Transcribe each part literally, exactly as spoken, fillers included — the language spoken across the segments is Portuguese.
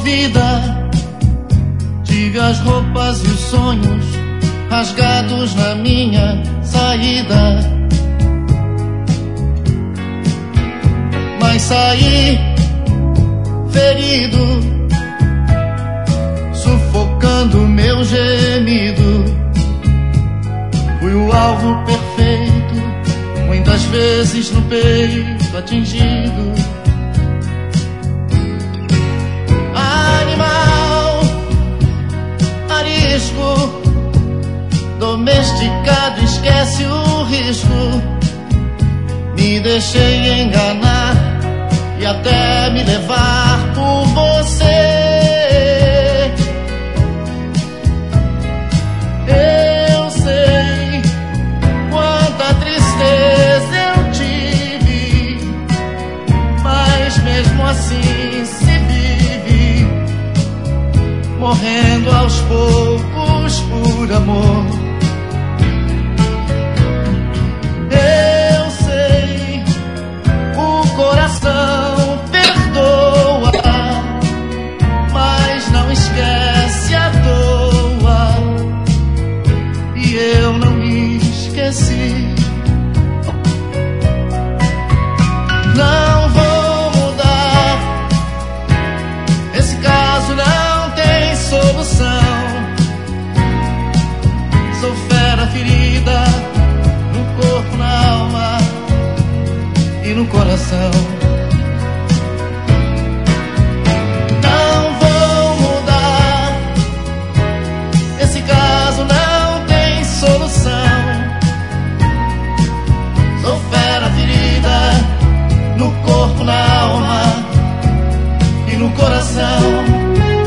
vida. Diga as roupas e os sonhos rasgados na minha saída. Mas saí ferido, sufocando meu gemido. Fui o alvo perfeito, muitas vezes no peito atingido. Animal, arisco, domesticado, esquece o risco. Me deixei enganar e até me levar por você. Eu sei quanta tristeza eu tive, mas mesmo assim se vive, morrendo aos poucos por amor. Eu sei, o coração perdoa, mas não esquece à toa, e eu não me esqueci. Não vou mudar, esse caso não tem solução. Sou fera ferida no corpo, na alma e no coração. Não vou mudar, esse caso não tem solução. Sou fera ferida no corpo, na alma e no coração.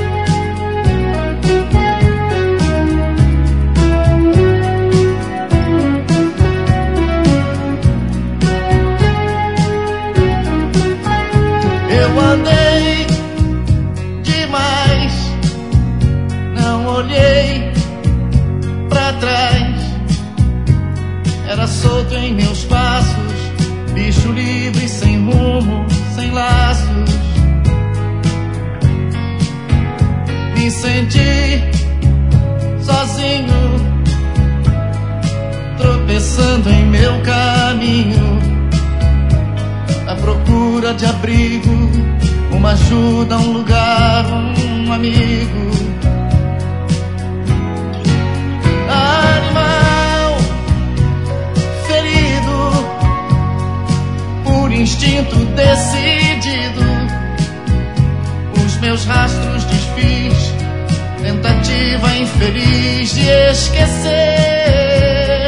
Eu andei demais, não olhei pra trás. Era solto em meus passos, bicho livre, sem rumo, sem laços. Me senti sozinho, tropeçando em meu caminho, à procura de abrigo, uma ajuda, um lugar, um amigo. Animal ferido, por instinto decidido, os meus rastros desfiz, tentativa infeliz de esquecer.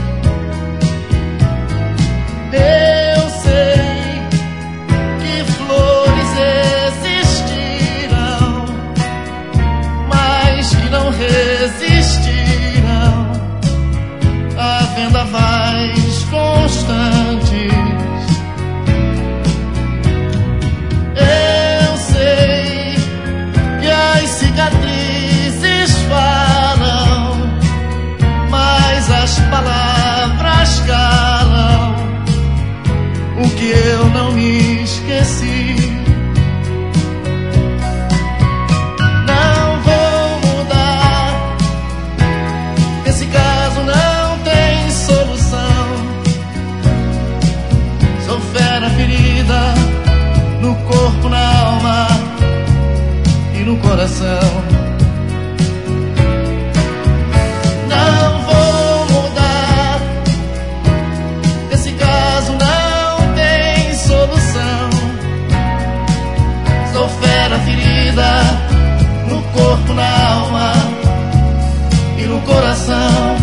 Eu sei que flores existirão, mas que não resistirão a vendavais constantes. Eu sei que as cicatrizes falam, mas as palavras calam o que eu não me esqueci. Não vou mudar, esse caso não tem solução. Sou fera ferida no corpo, na alma e no coração. Não vou mudar, esse caso não tem solução. Sou fera ferida no corpo, na alma e no coração.